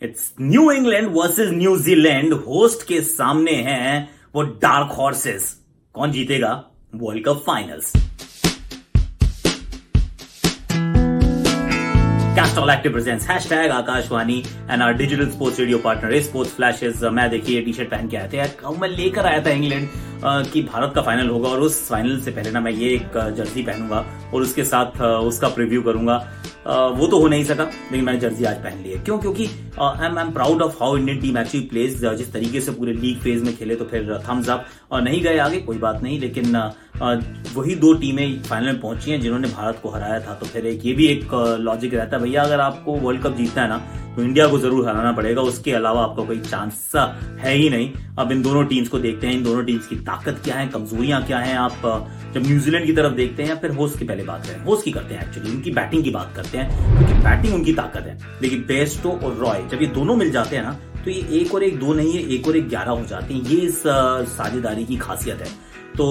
It's new England versus New Zealand. Host के सामने हैं वो डार्क हॉर्सेस। कौन जीतेगा world cup finals? Castrol Active presents #आकाशवाणी and our digital sports radio partner sports flashes. मैं देखिए टी शर्ट पहन के आए थे यार, मैं लेकर आया था इंग्लैंड कि भारत का फाइनल होगा और उस फाइनल से पहले ना मैं ये एक जर्सी पहनूंगा और उसके साथ उसका प्रीव्यू करूंगा। वो तो हो नहीं सका, लेकिन मैंने जर्सी आज पहन ली है। क्यों? क्योंकि I am proud of how Indian team actually plays. जिस तरीके से पूरे लीग फेज में खेले तो फिर थम्स अप। नहीं गए आगे कोई बात नहीं, लेकिन वही दो टीमें फाइनल में पहुंची हैं जिन्होंने भारत को हराया था। तो फिर ये भी एक लॉजिक रहता है, भैया अगर आपको वर्ल्ड कप जीतना है ना तो इंडिया को जरूर हराना पड़ेगा, उसके अलावा आपका कोई चांस है ही नहीं। अब इन दोनों टीम्स को देखते हैं, इन दोनों टीम्स की ताकत क्या है, कमजोरियां क्या हैं। आप जब न्यूजीलैंड की तरफ देखते हैं या फिर होस्ट की पहले बात करें, होस्ट की करते हैं एक्चुअली, उनकी बैटिंग की बात करते हैं क्योंकि बैटिंग उनकी ताकत है। लेकिन बेयरस्टो और रॉय जब ये दोनों मिल जाते हैं ना तो ये 1 और 1 2 नहीं है, 1 और 1 11 हो जाते हैं। ये इस साझेदारी की खासियत है। तो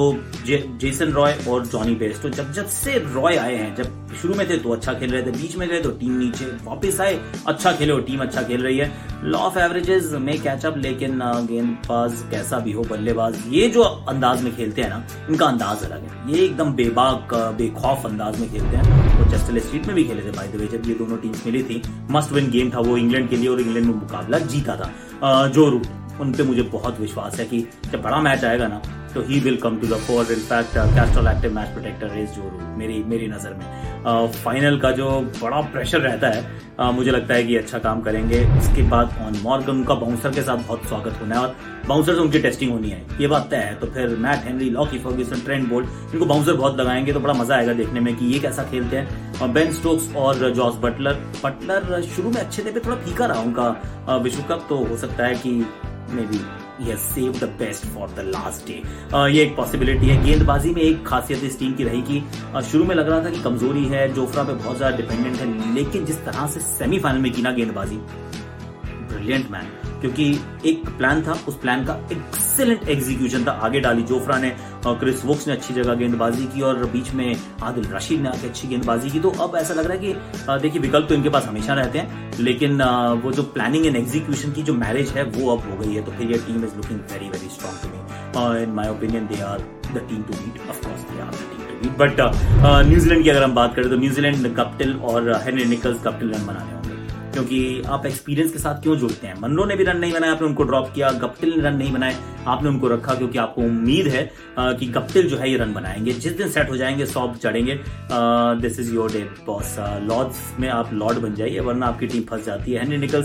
जेसन रॉय और जॉनी बेयरस्टो जब से रॉय आए हैं, जब शुरू में थे तो अच्छा खेल रहे थे, बीच में गए तो टीम नीचे, वापस आए अच्छा खेले और टीम अच्छा खेल रही है। लॉ ऑफ एवरेजेस में कैचअप, लेकिन गेंदबाज कैसा भी हो, बल्लेबाज ये जो अंदाज में खेलते हैं ना, इनका अंदाज अलग है। ये एकदम बेबाक बेखौफ अंदाज में खेलते हैं। वो चेस्टरले स्ट्रीट में भी खेले थे बाय द वे, जब ये दोनों टीम्स मिली थी। मस्ट विन गेम था वो इंग्लैंड के लिए और इंग्लैंड में मुकाबला जीता था। जो रूट उन पे मुझे बहुत विश्वास है कि जब बड़ा मैच आएगा ना तो he will come to the four. In fact Castrol active match protector is जो मेरी नजर में फाइनल का जो बड़ा प्रेशर रहता है, मुझे लगता है कि अच्छा काम करेंगे। उसके बाद ऑन मॉर्गन उनका बाउंसर के साथ बहुत स्वागत होना है और बाउंसर से उनकी टेस्टिंग होनी है, ये बात तय है। तो फिर Matt Henry, Lockie Ferguson, Trent Boult, इनको बाउंसर बहुत लगाएंगे तो बड़ा मजा आएगा देखने में कि ये कैसा खेलते हैं। बेन स्टोक्स और जॉस बटलर शुरू में अच्छे थे, पे थोड़ा फीका रहा उनका विश्व कप, तो हो सकता है कि maybe he has saved the best for the last day। ये एक पॉसिबिलिटी है। गेंदबाजी में एक खासियत इस टीम की रही कि शुरू में लग रहा था कि कमजोरी है, जोफ्रा पे बहुत ज्यादा डिपेंडेंट है, लेकिन जिस तरह से सेमीफाइनल में की ना गेंदबाजी, ब्रिलियंट मैन। क्योंकि एक प्लान था, उस प्लान का एक्सीलेंट एग्जीक्यूशन था। आगे डाली जोफ्रा ने, क्रिस वोक्स ने अच्छी जगह गेंदबाजी की और बीच में आदिल रशीद ने आके अच्छी गेंदबाजी की। तो अब ऐसा लग रहा है कि देखिए विकल्प तो इनके पास हमेशा रहते हैं, लेकिन वो जो प्लानिंग एंड एग्जीक्यूशन की जो मैरिज है वो अब हो गई है। तो फिर ये team is looking very very strong to me. In my opinion they are the team to beat. Of course they are the team to beat. But New Zealand की अगर हम बात करें तो न्यूजीलैंड गप्टिल और हेनरी निकल्स गप्टिल रन बनाने होंगे, क्योंकि आप एक्सपीरियंस के साथ क्यों जुड़ते हैं। मनरो ने भी रन नहीं बनाया, आपने उनको ड्रॉप किया। गप्टिल ने रन नहीं बनाए, आपने उनको रखा क्योंकि आपको उम्मीद है कि गप्टिल जो है ये रन बनाएंगे। जिस दिन सेट हो जाएंगे, 100 चढ़ेंगे, this is your day boss. Lord's में आप लॉर्ड बन जाइए, वरना आपकी टीम फंस जाती है। Henry Nicholls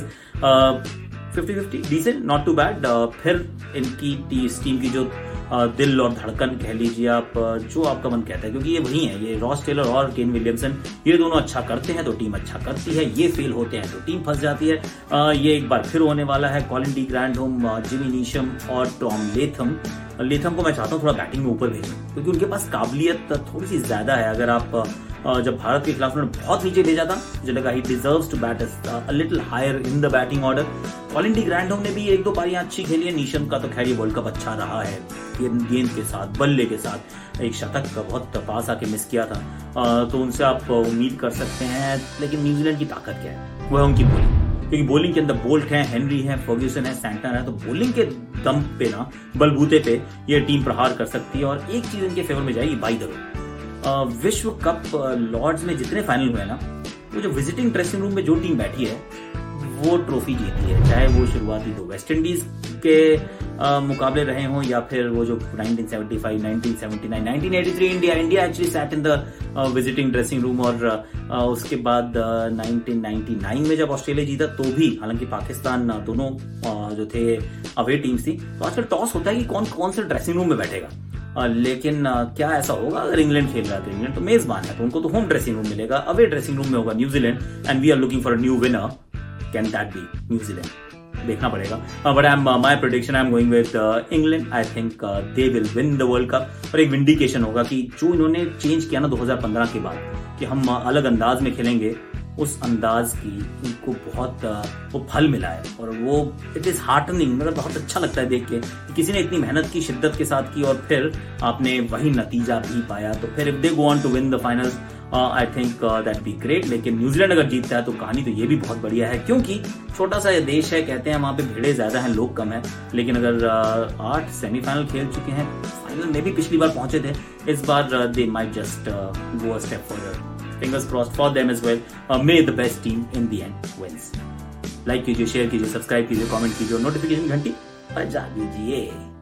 50-50 decent, not too bad. फिर इनकी टीम की जो दिल और धड़कन कह लीजिए आप, जो आपका मन कहता है, क्योंकि ये वही है, ये रॉस टेलर और केन विलियमसन, ये दोनों अच्छा करते हैं तो टीम अच्छा करती है, ये फेल होते हैं तो टीम फंस जाती है। ये एक बार फिर होने वाला है। Colin de Grandhomme, Jimmy Neesham और टॉम लेथम को मैं चाहता हूँ थोड़ा बैटिंग में ऊपर भेजें, क्योंकि उनके पास काबिलियत थोड़ी सी ज्यादा है। अगर आप जब भारत के खिलाफ उन्होंने बहुत नीचे भेजा था, मुझे लगा he deserves to bat a little higher in the batting order. Colin de Grandhomme ने भी 1-2 पारियां अच्छी खेली है। नीशम का तो खैर ये वर्ल्ड कप अच्छा रहा है, गेंद के साथ, बल्ले के साथ एक शतक का बहुत पास आके मिस किया था, तो उनसे आप उम्मीद कर सकते हैं। लेकिन न्यूजीलैंड की ताकत क्या है? वह उनकी बॉलिंग, क्योंकि बॉलिंग के अंदर बोल्ट है, हेनरी है, फर्ग्यूसन है, सैंटनर है। तो बॉलिंग के दम पे ना, बलबूते पे ये टीम प्रहार कर सकती है। और एक चीज इनके फेवर में जाएगी, बाय द वे, विश्व कप लॉर्ड्स में जितने फाइनल हुए ना, वो जो विजिटिंग ड्रेसिंग रूम में जो टीम बैठी है वो ट्रॉफी जीती है। चाहे वो शुरुआती तो वेस्ट इंडीज के मुकाबले रहे हों या फिर वो जो 1975, 1979, 1983 India actually sat in the visiting dressing room. और उसके बाद 1999 में जब ऑस्ट्रेलिया जीता तो भी, हालांकि पाकिस्तान दोनों जो थे अवे टीम्स थी। तो आजकल टॉस होता है कि कौन से ड्रेसिंग रूम में बैठेगा, लेकिन क्या ऐसा होगा अगर इंग्लैंड खेल रहा है तो इंग्लैंड तो मेजबान है, तो उनको तो होम ड्रेसिंग रूम मिलेगा। अवे ड्रेसिंग रूम में होगा New Zealand, and we are looking for a new winner. Can that be New Zealand? देखना पड़ेगा। But my prediction, I am going with England. I think they will win the world cup. और एक vindication होगा कि जो इन्होंने चेंज किया ना 2015 के बाद, कि हम अलग अंदाज में खेलेंगे, उस अंदाज की इनको बहुत वो फल मिला है। और वो इट इज हार्टनिंग, मतलब बहुत अच्छा लगता है देख के कि किसी ने इतनी मेहनत की, शिद्दत के साथ की और फिर आपने वही नतीजा भी पाया। तो फिर if they go on to win the finals, I think that be great. लेकिन न्यूजीलैंड अगर जीतता है तो कहानी तो ये भी बहुत बढ़िया है, क्योंकि छोटा सा देश है, कहते हैं वहां पे भीड़े ज्यादा हैं, लोग कम है। लेकिन अगर 8 सेमीफाइनल खेल चुके हैं, फाइनल में भी पिछली बार पहुंचे थे, इस बार they might just go a step forward. Fingers crossed for them as well. May the best team in the end wins. Like कीजिए, शेयर कीजिए, सब्सक्राइब कीजिए, कमेंट कीजिए और नोटिफिकेशन घंटी बजा दीजिए।